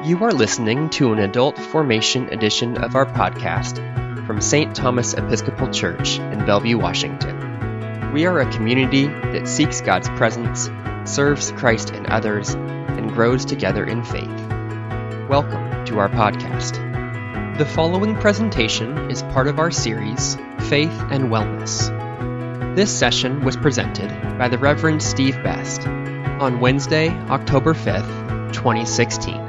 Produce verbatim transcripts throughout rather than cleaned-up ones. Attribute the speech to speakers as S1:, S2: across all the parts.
S1: You are listening to an adult formation edition of our podcast from Saint Thomas Episcopal Church in Bellevue, Washington. We are a community that seeks God's presence, serves Christ and others, and grows together in faith. Welcome to our podcast. The following presentation is part of our series, Faith and Wellness. This session was presented by the Reverend Steve Best on Wednesday, October fifth, twenty sixteen.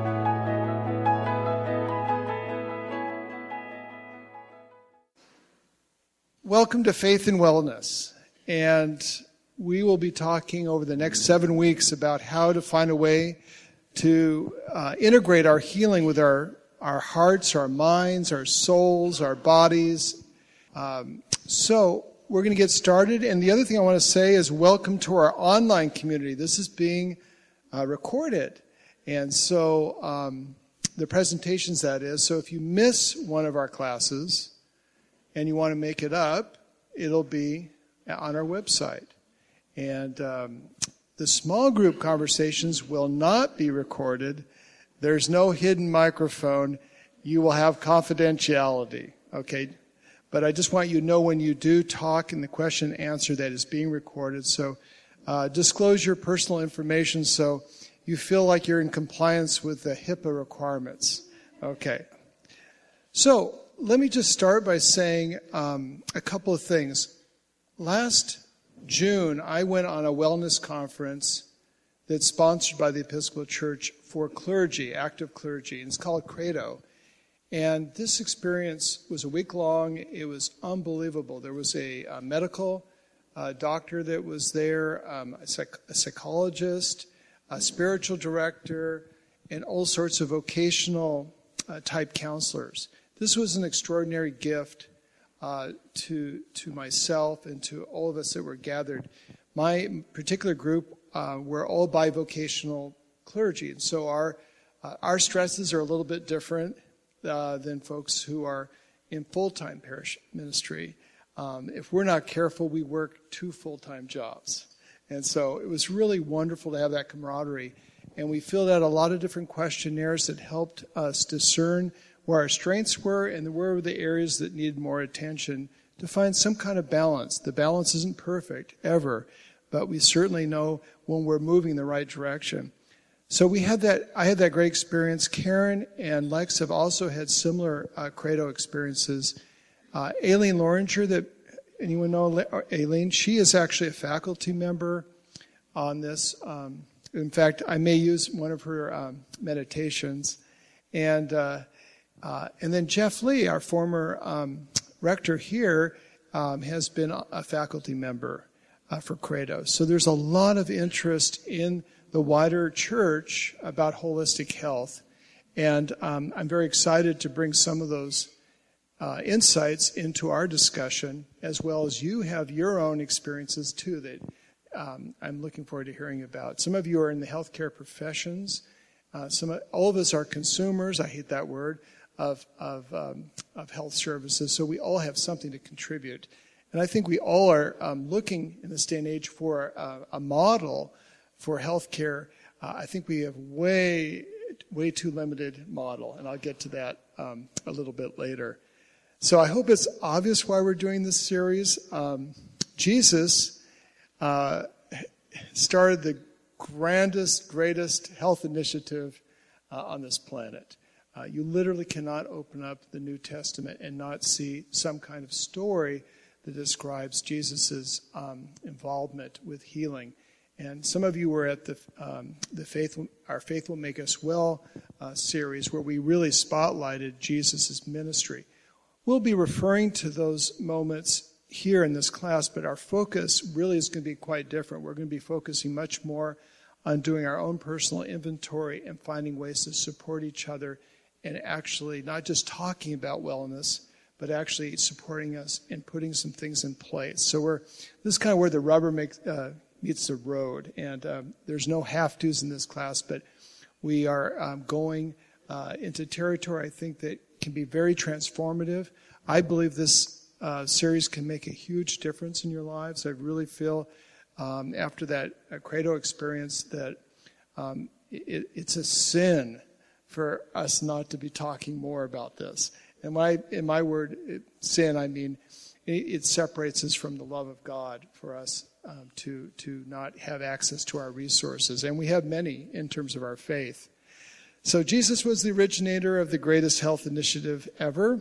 S2: Welcome to Faith and Wellness, and we will be talking over the next seven weeks about how to find a way to uh, integrate our healing with our, our hearts, our minds, our souls, our bodies. Um, so we're going to get started, and the other thing I want to say is welcome to our online community. This is being uh, recorded, and so um, the presentations, that is. So if you miss one of our classes and you want to make it up, it'll be on our website. And um, the small group conversations will not be recorded. There's no hidden microphone. You will have confidentiality, okay? But I just want you to know when you do talk in the question and answer that is being recorded. So uh, disclose your personal information so you feel like you're in compliance with the HIPAA requirements. Okay. So let me just start by saying um, a couple of things. Last June, I went on a wellness conference that's sponsored by the Episcopal Church for clergy, active clergy, and it's called Credo. And this experience was a week long. It was unbelievable. There was a, a medical uh, doctor that was there, um, a, psych- a psychologist, a spiritual director, and all sorts of vocational uh, type counselors. This was an extraordinary gift uh, to to myself and to all of us that were gathered. My particular group uh, were all bivocational clergy, and so our uh, our stresses are a little bit different uh, than folks who are in full-time parish ministry. Um, if we're not careful, we work two full-time jobs, and so it was really wonderful to have that camaraderie. And we filled out a lot of different questionnaires that helped us discern where our strengths were and where were the areas that needed more attention to find some kind of balance. The balance isn't perfect, ever, but we certainly know when we're moving in the right direction. So we had that. I had that great experience. Karen and Lex have also had similar uh, Credo experiences. Uh, Aileen Loringer, that anyone know Aileen? She is actually a faculty member on this. Um, in fact, I may use one of her um, meditations. And uh, Uh, and then Jeff Lee, our former um, rector here, um, has been a faculty member uh, for Credo. So there's a lot of interest in the wider church about holistic health. And um, I'm very excited to bring some of those uh, insights into our discussion, as well as you have your own experiences, too, that um, I'm looking forward to hearing about. Some of you are in the healthcare professions. Uh, some, all of us are consumers. I hate that word. Of of, um, of health services, so we all have something to contribute. And I think we all are um, looking in this day and age for uh, a model for healthcare. Uh, I think we have way, way too limited model, and I'll get to that um, a little bit later. So I hope it's obvious why we're doing this series. Um, Jesus uh, started the grandest, greatest health initiative uh, on this planet. Uh, you literally cannot open up the New Testament and not see some kind of story that describes Jesus' um, involvement with healing. And some of you were at the um, the Faith, our Faith Will Make Us Well uh, series, where we really spotlighted Jesus' ministry. We'll be referring to those moments here in this class, but our focus really is going to be quite different. We're going to be focusing much more on doing our own personal inventory and finding ways to support each other, and actually not just talking about wellness, but actually supporting us and putting some things in place. So we're this is kind of where the rubber makes, uh, meets the road. And um, there's no have-tos in this class, but we are um, going uh, into territory I think that can be very transformative. I believe this uh, series can make a huge difference in your lives. I really feel um, after that uh, Credo experience that um, it, it's a sin for us not to be talking more about this. And when I, in my word, it, sin, I mean, it, it separates us from the love of God for us um, to, to not have access to our resources. And we have many in terms of our faith. So Jesus was the originator of the greatest health initiative ever.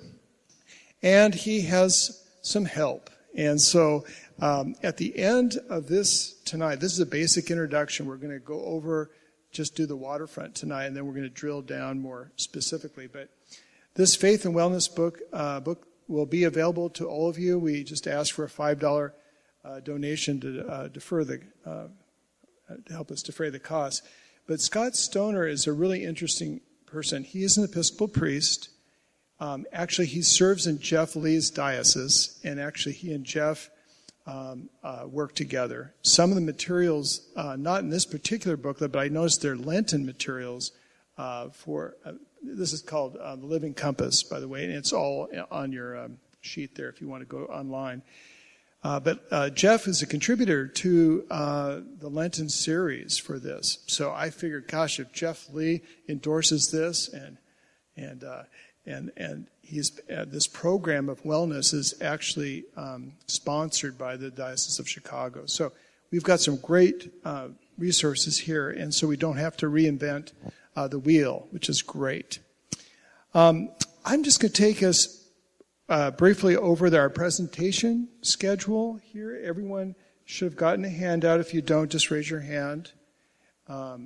S2: And he has some help. And so um, at the end of this tonight, this is a basic introduction. We're going to go over, just do the waterfront tonight, and then we're going to drill down more specifically. But this Faith and Wellness book uh, book will be available to all of you. We just ask for a five dollars uh, donation to uh, defer the uh, to help us defray the cost. But Scott Stoner is a really interesting person. He is an Episcopal priest. Um, actually, he serves in Jeff Lee's diocese, and actually he and Jeff um, uh, work together. Some of the materials, uh, not in this particular booklet, but I noticed they're Lenten materials uh, for, uh, this is called uh, The Living Compass, by the way, and it's all on your um, sheet there if you want to go online. Uh, but uh, Jeff is a contributor to uh, the Lenten series for this. So I figured, gosh, if Jeff Lee endorses this and and uh, And and he's uh, this program of wellness is actually um, sponsored by the Diocese of Chicago. So we've got some great uh, resources here, and so we don't have to reinvent uh, the wheel, which is great. Um, I'm just going to take us uh, briefly over our presentation schedule here. Everyone should have gotten a handout. If you don't, just raise your hand. Um,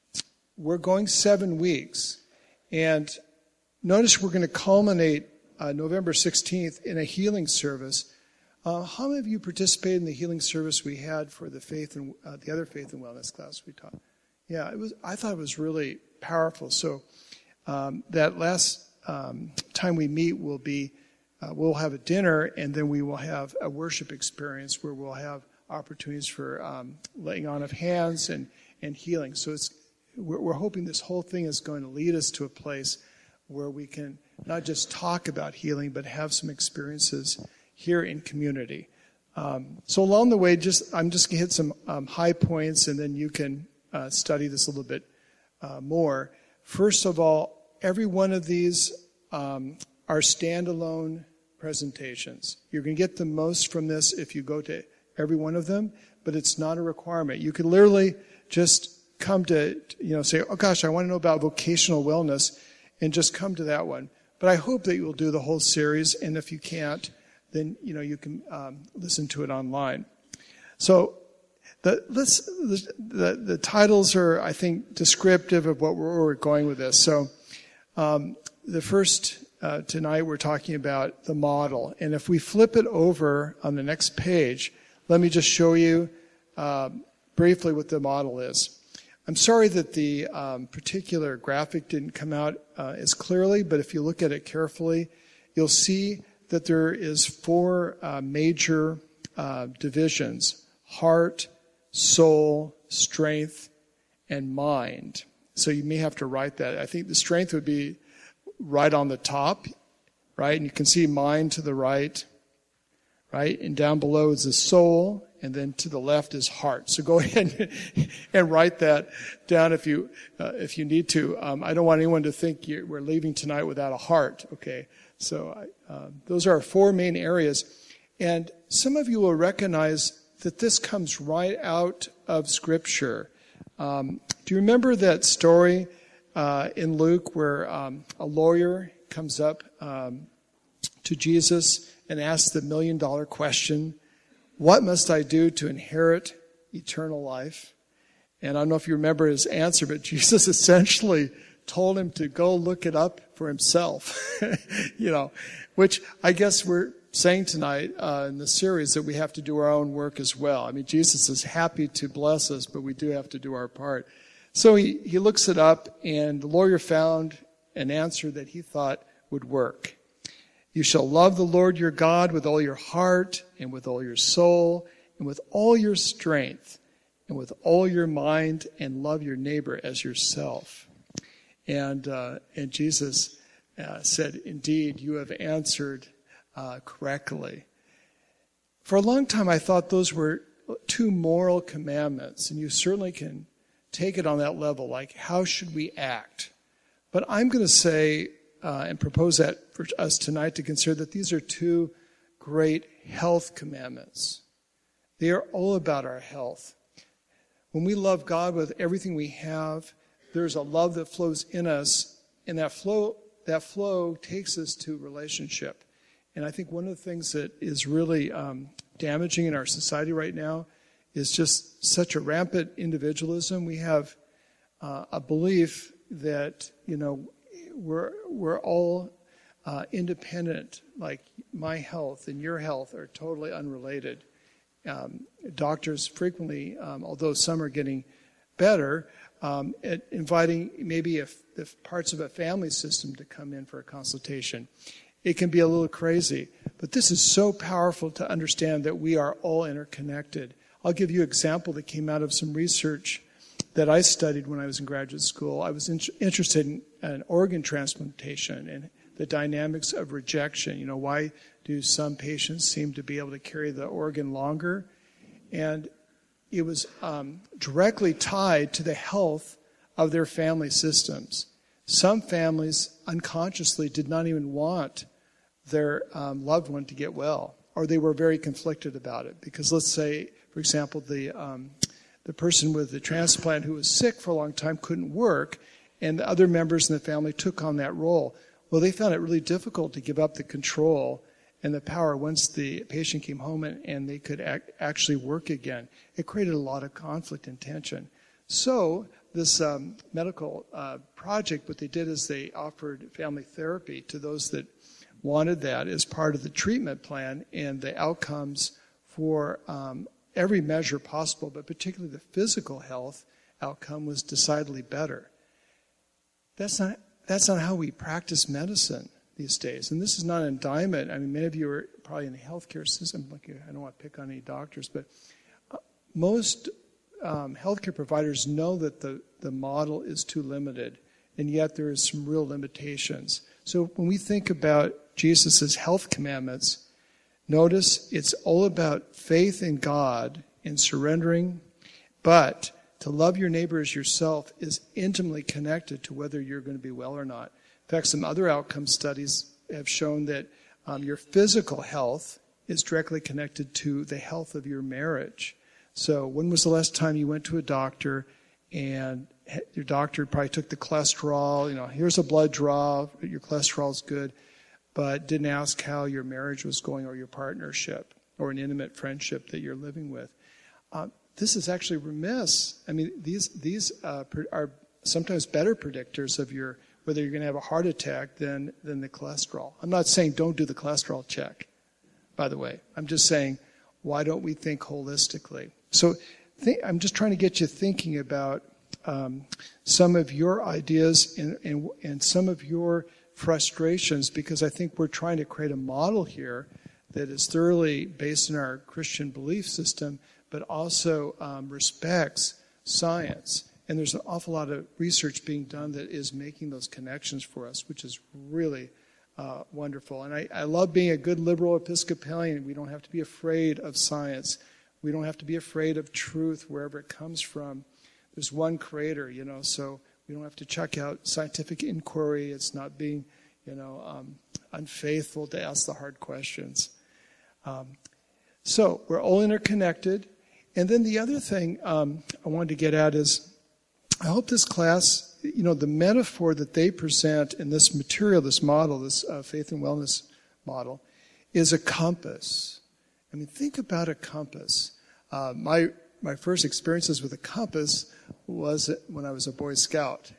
S2: we're going seven weeks, and notice we're going to culminate uh, November sixteenth in a healing service. Uh, how many of you participated in the healing service we had for the faith and uh, the other faith and wellness class we taught? Yeah, it was. I thought it was really powerful. So um, that last um, time we meet will be uh, we'll have a dinner, and then we will have a worship experience where we'll have opportunities for um, laying on of hands and and healing. So it's we're, we're hoping this whole thing is going to lead us to a place where we can not just talk about healing, but have some experiences here in community. Um, so along the way, just I'm just going to hit some um, high points, and then you can uh, study this a little bit uh, more. First of all, every one of these um, are standalone presentations. You're going to get the most from this if you go to every one of them, but it's not a requirement. You could literally just come to, you know, say, oh gosh, I want to know about vocational wellness, and just come to that one. But I hope that you will do the whole series, and if you can't, then you know you can um, listen to it online. So the, let's, the, the the titles are, I think, descriptive of what we're, where we're going with this. So um, the first uh, tonight we're talking about the model, and if we flip it over on the next page, let me just show you uh, briefly what the model is. I'm sorry that the um, particular graphic didn't come out uh, as clearly, but if you look at it carefully, you'll see that there is four uh, major uh, divisions: heart, soul, strength, and mind. So you may have to write that. I think the strength would be right on the top, right? And you can see mind to the right, right? And down below is the soul. And then to the left is heart. So go ahead and write that down if you uh, if you need to. Um, I don't want anyone to think you're, we're leaving tonight without a heart. Okay, so I, uh, those are our four main areas, and some of you will recognize that this comes right out of Scripture. Um, do you remember that story uh, in Luke where um, a lawyer comes up um, to Jesus and asks the million dollar question? What must I do to inherit eternal life? And I don't know if you remember his answer, but Jesus essentially told him to go look it up for himself. you know, which I guess we're saying tonight uh, in the series that we have to do our own work as well. I mean, Jesus is happy to bless us, but we do have to do our part. So he, he looks it up, and the lawyer found an answer that he thought would work. You shall love the Lord your God with all your heart and with all your soul and with all your strength and with all your mind, and love your neighbor as yourself. And uh, and Jesus uh, said, indeed, you have answered uh, correctly. For a long time, I thought those were two moral commandments, and you certainly can take it on that level, like how should we act? But I'm going to say uh, and propose that for us tonight to consider that these are two great health commandments. They are all about our health. When we love God with everything we have, there's a love that flows in us, and that flow that flow takes us to relationship. And I think one of the things that is really um, damaging in our society right now is just such a rampant individualism. We have uh, a belief that, you know, we're we're all uh, independent, like my health and your health are totally unrelated. Um, doctors frequently, um, although some are getting better, um, at inviting maybe if, if parts of a family system to come in for a consultation. It can be a little crazy, but this is so powerful to understand that we are all interconnected. I'll give you an example that came out of some research that I studied when I was in graduate school. I was in, interested in an organ transplantation and the dynamics of rejection. You know, why do some patients seem to be able to carry the organ longer? And it was um, directly tied to the health of their family systems. Some families unconsciously did not even want their um, loved one to get well, or they were very conflicted about it. Because let's say, for example, the um, the person with the transplant who was sick for a long time couldn't work, and the other members in the family took on that role. Well, they found it really difficult to give up the control and the power once the patient came home and, and they could act, actually work again. It created a lot of conflict and tension. So this um, medical uh, project, what they did is they offered family therapy to those that wanted that as part of the treatment plan, and the outcomes for um, every measure possible, but particularly the physical health outcome was decidedly better. That's not that's not how we practice medicine these days. And this is not an indictment. I mean, many of you are probably in the healthcare system. Like, I don't want to pick on any doctors, but most um, healthcare providers know that the, the model is too limited, and yet there is some real limitations. So when we think about Jesus' health commandments, notice it's all about faith in God and surrendering, but to love your neighbor as yourself is intimately connected to whether you're going to be well or not. In fact, some other outcome studies have shown that um, your physical health is directly connected to the health of your marriage. So when was the last time you went to a doctor and your doctor probably took the cholesterol, you know, here's a blood draw, your cholesterol's good, but didn't ask how your marriage was going or your partnership or an intimate friendship that you're living with? Um, This is actually remiss. I mean, these these uh, are sometimes better predictors of your whether you're going to have a heart attack than than the cholesterol. I'm not saying don't do the cholesterol check, by the way. I'm just saying, why don't we think holistically? So th- I'm just trying to get you thinking about um, some of your ideas and, and and some of your frustrations, because I think we're trying to create a model here that is thoroughly based on our Christian belief system, but also um, respects science. And there's an awful lot of research being done that is making those connections for us, which is really uh, wonderful. And I, I love being a good liberal Episcopalian. We don't have to be afraid of science. We don't have to be afraid of truth wherever it comes from. There's one creator, you know, so we don't have to check out scientific inquiry. It's not being, you know, um, unfaithful to ask the hard questions. Um, so we're all interconnected. And then the other thing um, I wanted to get at is, I hope this class, you know, the metaphor that they present in this material, this model, this uh, faith and wellness model, is a compass. I mean, think about a compass. Uh, my my first experiences with a compass was when I was a Boy Scout.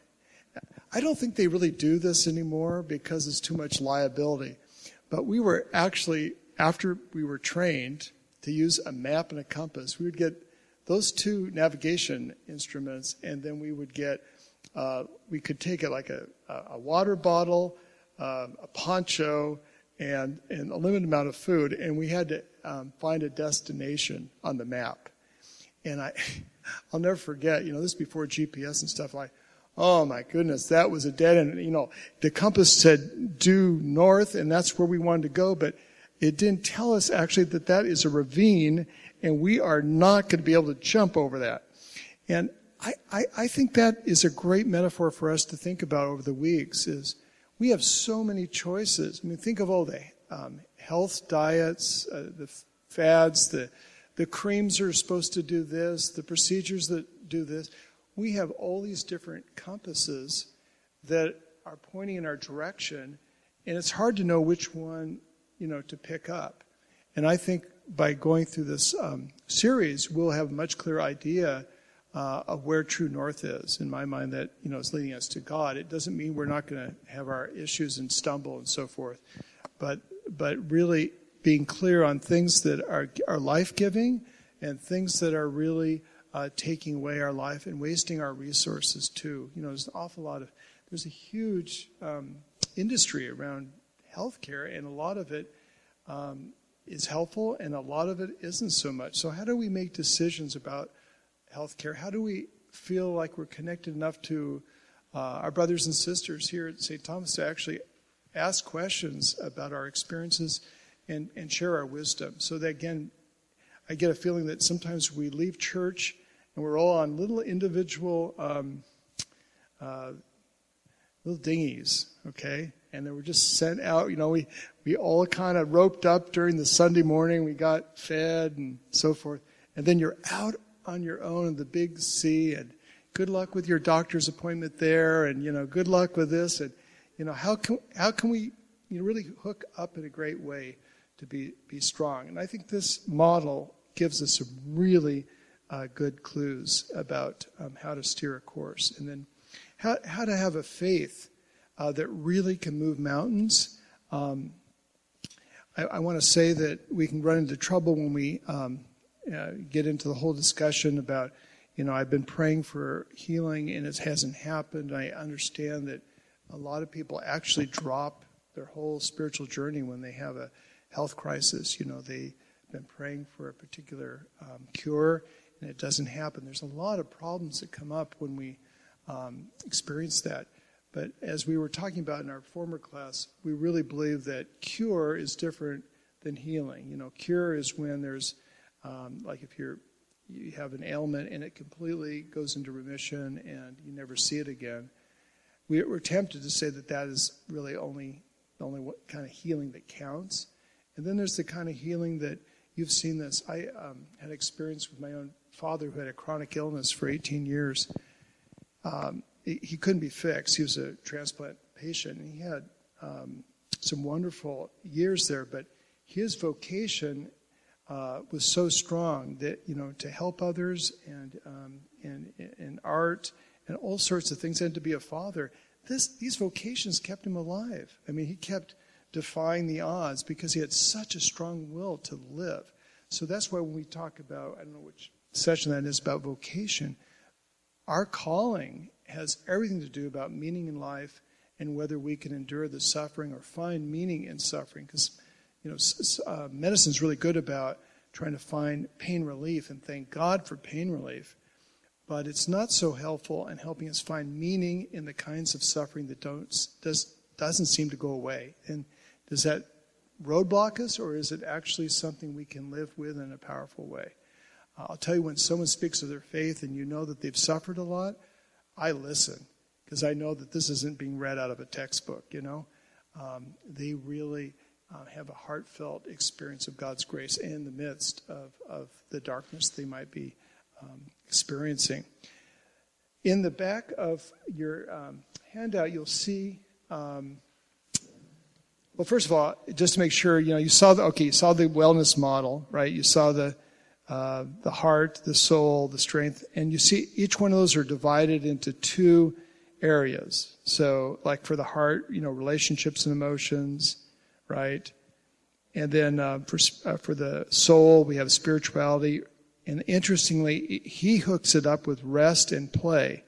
S2: I don't think they really do this anymore because it's too much liability. But we were actually, after we were trained to use a map and a compass, we would get those two navigation instruments, and then we would get, uh, we could take it like a, a water bottle, uh, a poncho, and, and a limited amount of food, and we had to um, find a destination on the map. And I, I'll never forget, you know, this is before G P S and stuff, like, oh my goodness, that was a dead end. You know, the compass said due north, and that's where we wanted to go, but it didn't tell us actually that that is a ravine, and we are not going to be able to jump over that. And I, I, I think that is a great metaphor for us to think about over the weeks. Is we have so many choices. I mean, think of all the um, health diets, uh, the fads, the the creams are supposed to do this, the procedures that do this. We have all these different compasses that are pointing in our direction, and it's hard to know which one, you know, to pick up. And I think by going through this um, series, we'll have a much clearer idea uh, of where true north is. In my mind, that, you know, is leading us to God. It doesn't mean we're not going to have our issues and stumble and so forth, but but really being clear on things that are are life-giving and things that are really uh, taking away our life and wasting our resources too. You know, there's an awful lot of there's a huge um, industry around healthcare, and a lot of it um, is helpful, and a lot of it isn't so much. So how do we make decisions about healthcare? How do we feel like we're connected enough to uh, our brothers and sisters here at Saint Thomas to actually ask questions about our experiences and, and share our wisdom? So that, again, I get a feeling that sometimes we leave church and we're all on little individual um, uh, little dinghies, okay? And then we're just sent out. You know, we, we all kind of roped up during the Sunday morning. We got fed and so forth. And then you're out on your own in the big sea, and good luck with your doctor's appointment there, and, you know, good luck with this. And, you know, how can how can we you know, really hook up in a great way to be, be strong? And I think this model gives us some really uh, good clues about um, how to steer a course. And then how, how to have a faith uh, that really can move mountains. Um, I, I want to say that we can run into trouble when we um, uh, get into the whole discussion about, you know, I've been praying for healing and it hasn't happened. I understand that a lot of people actually drop their whole spiritual journey when they have a health crisis. You know, they've been praying for a particular um, cure and it doesn't happen. There's a lot of problems that come up when we um, experience that. But as we were talking about in our former class, we really believe that cure is different than healing. You know, cure is when there's, um, like if you're, you have an ailment and it completely goes into remission and you never see it again. We, we're tempted to say that that is really only the only what kind of healing that counts. And then there's the kind of healing that you've seen this. I um, had experience with my own father who had a chronic illness for eighteen years. Um, he, he couldn't be fixed. He was a transplant patient, and he had um, some wonderful years there. But his vocation uh, was so strong that, you know, to help others and um, and and art and all sorts of things, and to be a father. This, these vocations kept him alive. I mean, he kept defying the odds because he had such a strong will to live. So that's why when we talk about, I don't know which session that is, about vocation, our calling has everything to do about meaning in life and whether we can endure the suffering or find meaning in suffering. Because, you know, uh, medicine's really good about trying to find pain relief, and thank God for pain relief. But it's not so helpful in helping us find meaning in the kinds of suffering that don't does doesn't seem to go away. And does that roadblock us, or is it actually something we can live with in a powerful way? Uh, I'll tell you, when someone speaks of their faith and you know that they've suffered a lot, I listen, because I know that this isn't being read out of a textbook. You know, um, they really uh, have a heartfelt experience of God's grace in the midst of of the darkness they might be Um, experiencing. In the back of your um, handout, you'll see, um, well, first of all, just to make sure, you know, you saw the, okay, you saw the wellness model, right? You saw the uh, the heart, the soul, the strength, and you see each one of those are divided into two areas. So, like for the heart, you know, relationships and emotions, right? And then uh, for uh, for the soul, we have spirituality. And interestingly, he hooks it up with rest and play.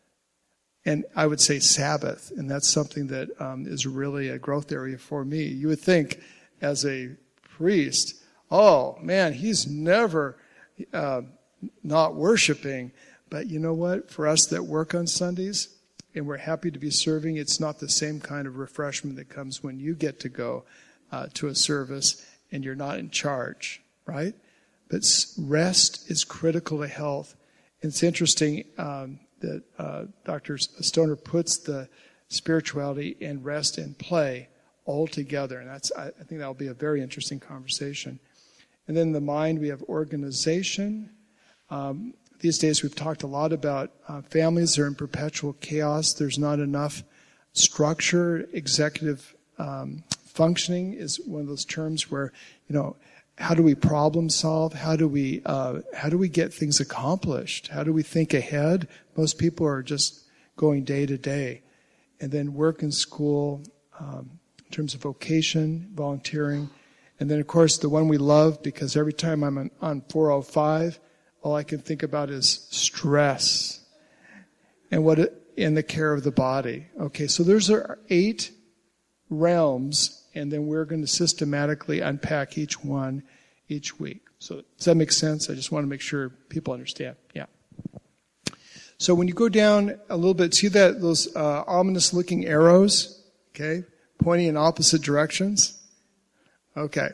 S2: And I would say Sabbath. And that's something that um, is really a growth area for me. You would think as a priest, oh, man, he's never uh, not worshiping. But you know what? For us that work on Sundays and we're happy to be serving, it's not the same kind of refreshment that comes when you get to go uh, to a service and you're not in charge, right? But rest is critical to health. It's interesting um, that uh, Doctor Stoner puts the spirituality and rest and play all together, and that's I, I think that'll be a very interesting conversation. And then the mind, we have organization. Um, these days we've talked a lot about uh, families that are in perpetual chaos. There's not enough structure. Executive um, functioning is one of those terms where, you know, how do we problem solve? How do we uh, how do we get things accomplished? How do we think ahead? Most people are just going day to day. And then work and school, um, in terms of vocation, volunteering. And then, of course, the one we love, because every time I'm on, on four oh five, all I can think about is stress and what it, and the care of the body. Okay, so there's our eight realms, and then we're going to systematically unpack each one each week. So does that make sense? I just want to make sure people understand. Yeah. So when you go down a little bit, see that those uh, ominous-looking arrows, okay, pointing in opposite directions? Okay.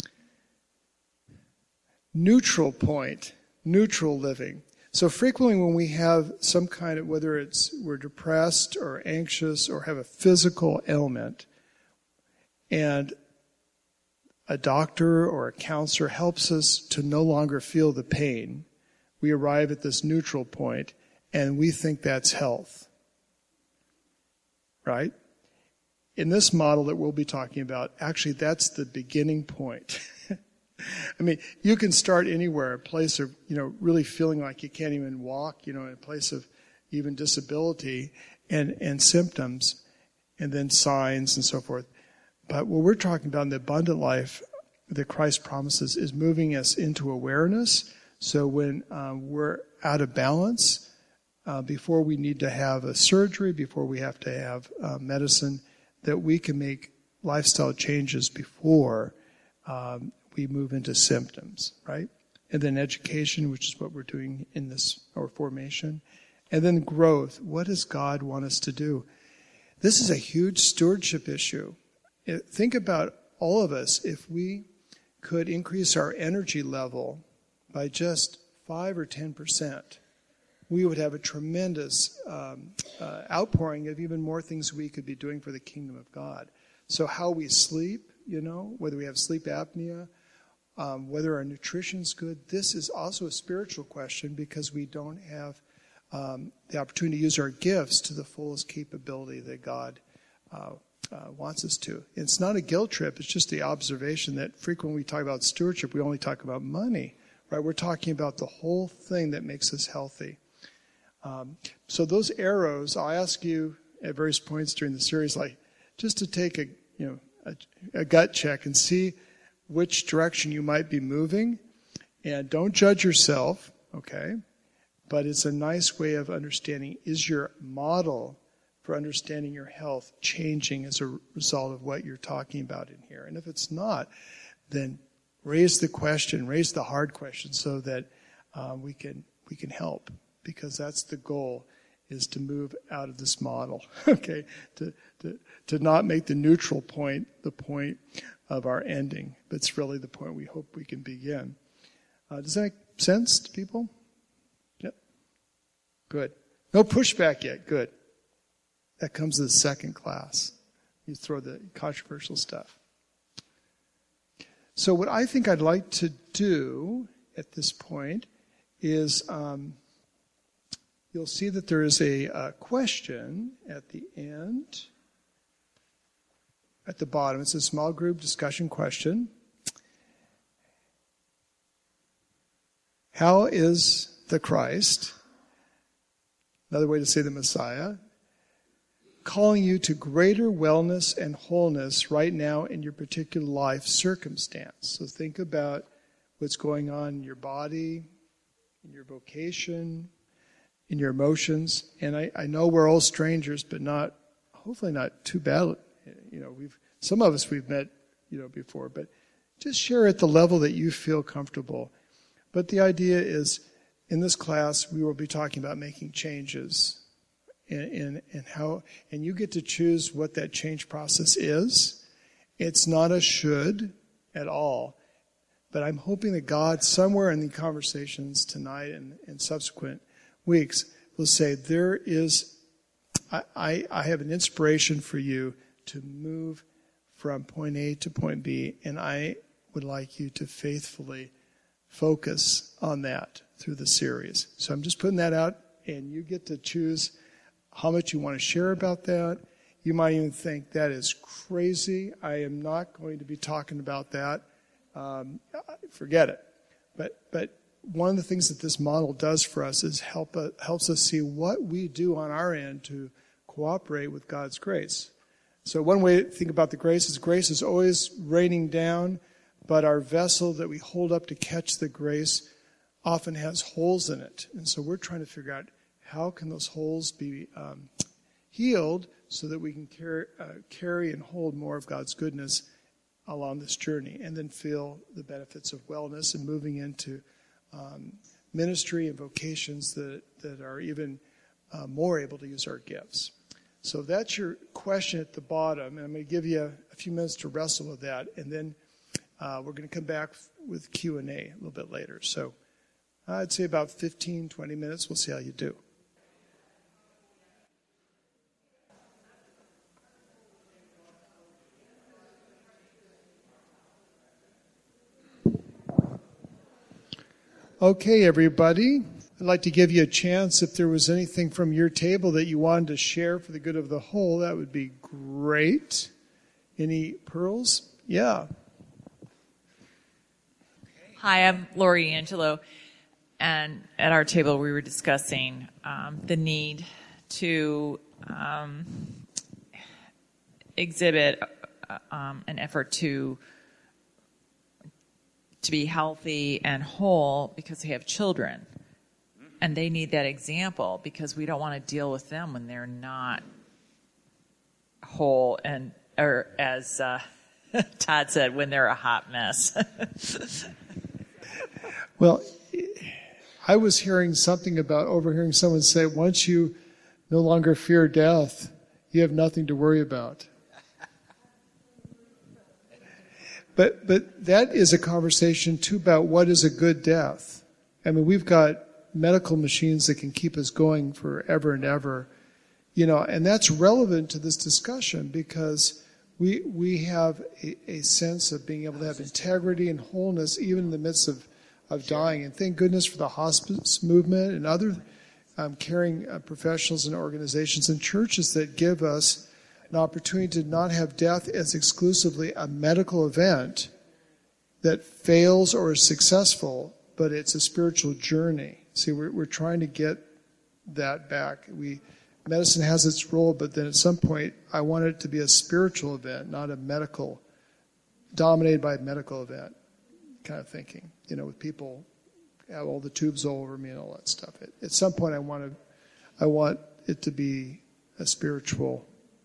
S2: Neutral point, neutral living. So frequently when we have some kind of, whether it's we're depressed or anxious or have a physical ailment, and a doctor or a counselor helps us to no longer feel the pain, we arrive at this neutral point, and we think that's health. Right? In this model that we'll be talking about, actually that's the beginning point. I mean, you can start anywhere, a place of, you know, really feeling like you can't even walk, you know, in a place of even disability and, and symptoms, and then signs and so forth. But what we're talking about in the abundant life that Christ promises is moving us into awareness. So when um, we're out of balance, uh, before we need to have a surgery, before we have to have uh, medicine, that we can make lifestyle changes before um, we move into symptoms, right? And then education, which is what we're doing in this, or formation. And then growth. What does God want us to do? This is a huge stewardship issue. Think about all of us, if we could increase our energy level by just five or ten percent, we would have a tremendous um, uh, outpouring of even more things we could be doing for the kingdom of God. So how we sleep, you know, whether we have sleep apnea, um, whether our nutrition's good, this is also a spiritual question because we don't have um, the opportunity to use our gifts to the fullest capability that God uh, uh, wants us to. It's not a guilt trip. It's just the observation that frequently we talk about stewardship, we only talk about money, right? We're talking about the whole thing that makes us healthy. Um, so those arrows, I'll ask you at various points during the series, like just to take a you know a, a gut check and see which direction you might be moving, and don't judge yourself, okay? But it's a nice way of understanding, is your model for understanding your health changing as a result of what you're talking about in here? And if it's not, then raise the question, raise the hard question, so that uh, we can we can help. Because that's the goal, is to move out of this model, okay? To, to to not make the neutral point the point of our ending, but it's really the point we hope we can begin. Uh, does that make sense to people? Yep. Good. No pushback yet. Good. That comes to the second class. You throw the controversial stuff. So what I think I'd like to do at this point is... Um, You'll see that there is a uh, question at the end, at the bottom. It's a small group discussion question. How is the Christ, another way to say the Messiah, calling you to greater wellness and wholeness right now in your particular life circumstance? So think about what's going on in your body, in your vocation, in your emotions. And I, I know we're all strangers, but not, hopefully not too bad. You know, we've, some of us we've met, you know, before, but just share at the level that you feel comfortable. But the idea is, in this class, we will be talking about making changes in, in, in how, and you get to choose what that change process is. It's not a should at all. But I'm hoping that God, somewhere in the conversations tonight and, and subsequent, weeks will say, there is, I, I, I have an inspiration for you to move from point A to point B, and I would like you to faithfully focus on that through the series. So I'm just putting that out, and you get to choose how much you want to share about that. You might even think that is crazy. I am not going to be talking about that. Um, forget it. But but one of the things that this model does for us is help uh, helps us see what we do on our end to cooperate with God's grace. So one way to think about the grace is grace is always raining down, but our vessel that we hold up to catch the grace often has holes in it. And so we're trying to figure out how can those holes be um, healed so that we can carry, uh, carry and hold more of God's goodness along this journey, and then feel the benefits of wellness and moving into um, ministry and vocations that, that are even uh, more able to use our gifts. So that's your question at the bottom, and I'm going to give you a, a few minutes to wrestle with that, and then uh, we're going to come back with Q and A a little bit later. So I'd say about fifteen, twenty minutes. We'll see how you do. Okay, everybody. I'd like to give you a chance. If there was anything from your table that you wanted to share for the good of the whole, that would be great. Any pearls? Yeah.
S3: Hi, I'm Lori Angelo, and at our table we were discussing um, the need to um, exhibit uh, um, an effort to to be healthy and whole because they have children, and they need that example because we don't want to deal with them when they're not whole and, or as uh, Todd said, when they're a hot mess.
S2: Well, I was hearing something about overhearing someone say, once you no longer fear death, you have nothing to worry about. But but that is a conversation, too, about what is a good death. I mean, we've got medical machines that can keep us going forever and ever, you know, and that's relevant to this discussion because we we have a, a sense of being able to have integrity and wholeness even in the midst of, of dying. And thank goodness for the hospice movement and other um, caring uh, professionals and organizations and churches that give us an opportunity to not have death as exclusively a medical event that fails or is successful, but it's a spiritual journey. See, we're, we're trying to get that back. We medicine has its role, but then at some point, I want it to be a spiritual event, not a medical, dominated by a medical event kind of thinking. You know, with people have all the tubes all over me and all that stuff. At, at some point, I want to, I want it to be a spiritual.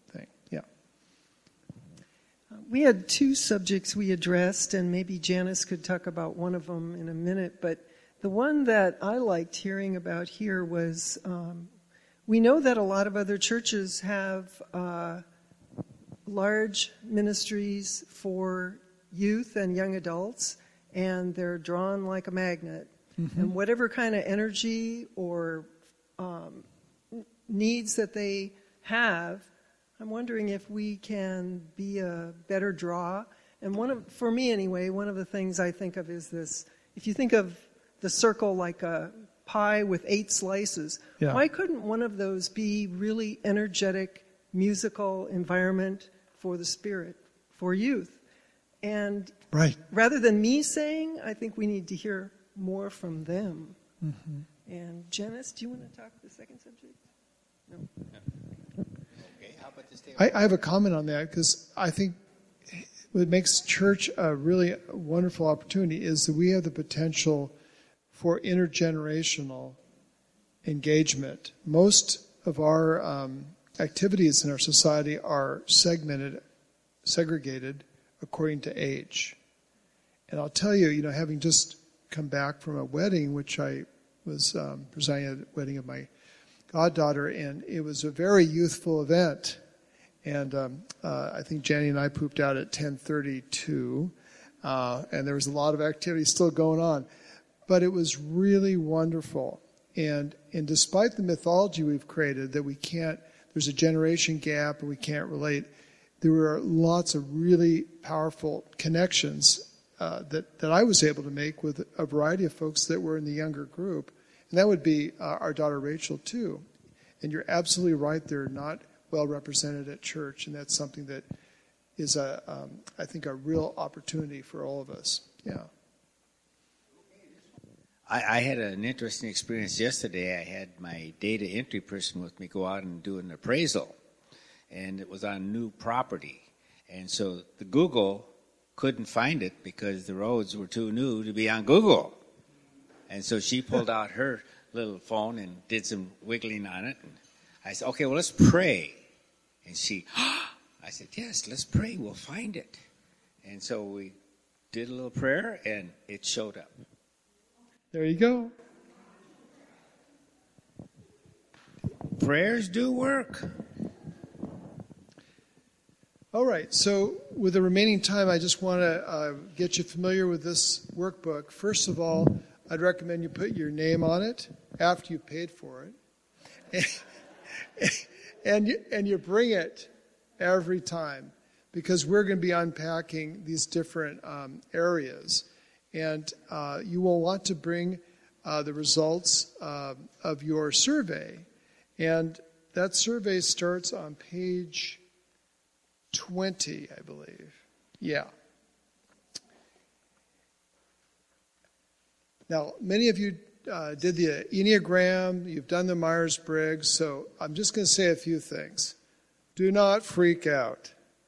S4: We had two subjects we addressed, and maybe Janice could talk about one of them in a minute. But the one that I liked hearing about here was um, we know that a lot of other churches have uh, large ministries for youth and young adults, and they're drawn like a magnet. Mm-hmm. And whatever kind of energy or um, needs that they have, I'm wondering if we can be a better draw. And one of, for me anyway, one of the things I think of is this, if you think of the circle like a pie with eight slices, yeah. Why couldn't one of those be really energetic, musical environment for the spirit, for youth? And
S2: right.
S4: rather than me saying, I think we need to hear more from them. Mm-hmm. And Janice, do you want to talk the second subject? No. Yeah.
S2: I, I have a comment on that because I think what makes church a really wonderful opportunity is that we have the potential for intergenerational engagement. Most of our um, activities in our society are segmented, segregated according to age. And I'll tell you, you know, having just come back from a wedding, which I was um, presiding at the wedding of my goddaughter, and it was a very youthful event. And um, uh, I think Jenny and I pooped out at ten thirty-two, uh, and there was a lot of activity still going on. But it was really wonderful. And and despite the mythology we've created that we can't, there's a generation gap and we can't relate, there were lots of really powerful connections uh, that, that I was able to make with a variety of folks that were in the younger group. And that would be uh, our daughter Rachel, too. And you're absolutely right, they're not well represented at church, and that's something that is, a, um, I think, a real opportunity for all of us. Yeah.
S5: I, I had an interesting experience yesterday. I had my data entry person with me go out and do an appraisal, and it was on new property. And so the Google couldn't find it because the roads were too new to be on Google. And so she pulled out her little phone and did some wiggling on it. And I said, okay, well, let's pray. And she, oh, I said, yes, let's pray. We'll find it. And so we did a little prayer, and it showed up.
S2: There you go.
S5: Prayers do work.
S2: All right, so with the remaining time, I just want to uh, get you familiar with this workbook. First of all, I'd recommend you put your name on it after you paid for it. And, and, you, and you bring it every time, because we're going to be unpacking these different um, areas. And uh, you will want to bring uh, the results uh, of your survey. And that survey starts on page twenty, I believe. Yeah. Now, many of you uh, did the Enneagram, you've done the Myers-Briggs, so I'm just going to say a few things. Do not freak out.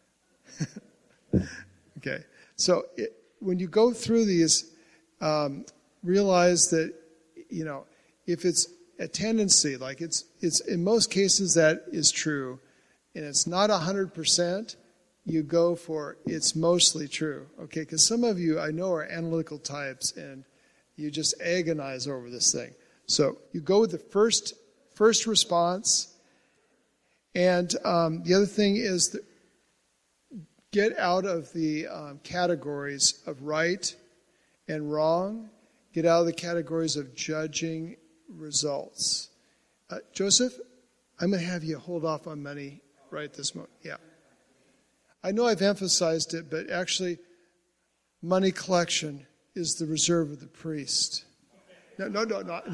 S2: Okay, so it, when you go through these, um, realize that, you know, if it's a tendency, like it's, it's in most cases that is true, and it's not one hundred percent, you go for it's mostly true, okay? Because some of you I know are analytical types, and you just agonize over this thing. So you go with the first first response, and um, the other thing is that get out of the um, categories of right and wrong. Get out of the categories of judging results. Uh, Joseph, I'm going to have you hold off on money right this moment. Yeah. I know I've emphasized it, but actually, money collection is the reserve of the priest. No, no, no, no.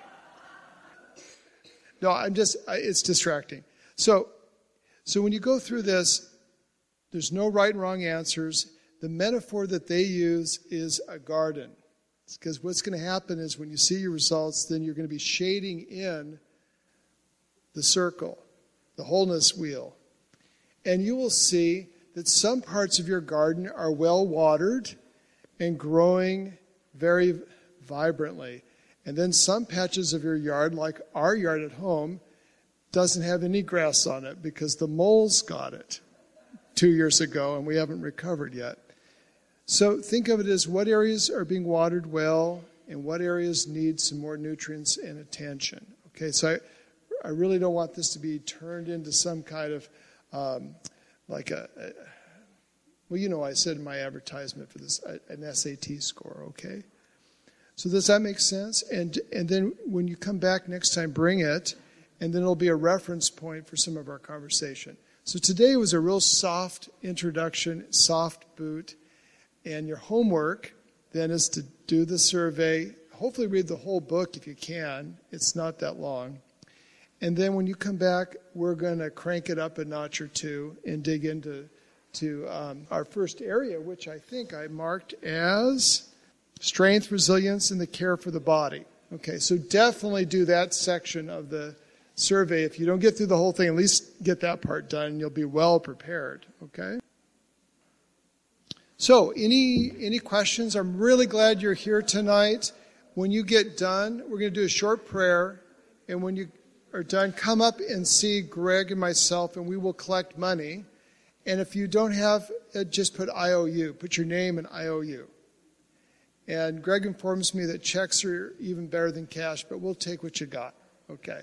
S2: No, I'm just, it's distracting. So, so when you go through this, there's no right and wrong answers. The metaphor that they use is a garden. Because what's going to happen is when you see your results, then you're going to be shading in the circle, the wholeness wheel. And you will see that some parts of your garden are well watered and growing very vibrantly. And then some patches of your yard, like our yard at home, doesn't have any grass on it because the moles got it two years ago and we haven't recovered yet. So think of it as what areas are being watered well and what areas need some more nutrients and attention. Okay, so I, I really don't want this to be turned into some kind of um, like a, a, well, you know, I said in my advertisement for this, a, an S A T score, okay? So does that make sense? And and then when you come back next time, bring it, and then it'll be a reference point for some of our conversation. So today was a real soft introduction, soft boot. And your homework then is to do the survey. Hopefully read the whole book if you can. It's not that long. And then when you come back, we're going to crank it up a notch or two and dig into to um, our first area, which I think I marked as strength, resilience, and the care for the body. Okay, so definitely do that section of the survey. If you don't get through the whole thing, at least get that part done, and you'll be well prepared. Okay? So, any any questions? I'm really glad you're here tonight. When you get done, we're going to do a short prayer. And when you are done, come up and see Greg and myself, and we will collect money. And if you don't have it, just put I O U. Put your name and I O U. And Greg informs me that checks are even better than cash, but we'll take what you got. Okay.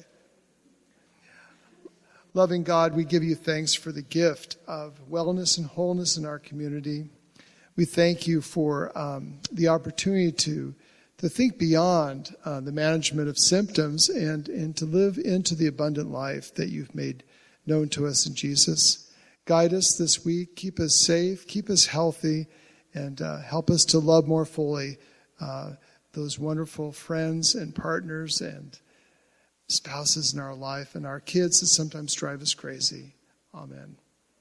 S2: Loving God, we give you thanks for the gift of wellness and wholeness in our community. We thank you for um, the opportunity to to think beyond uh, the management of symptoms and, and to live into the abundant life that you've made known to us in Jesus. Guide us this week. Keep us safe. Keep us healthy. And uh, help us to love more fully uh, those wonderful friends and partners and spouses in our life and our kids that sometimes drive us crazy. Amen.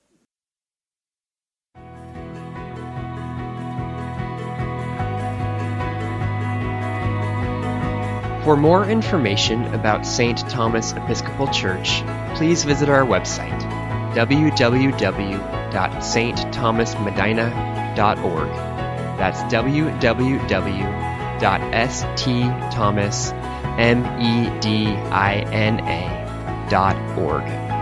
S1: For more information about Saint Thomas Episcopal Church, please visit our website, w w w dot s t thomas medina dot org. That's w w w dot s t thomas medina dot org.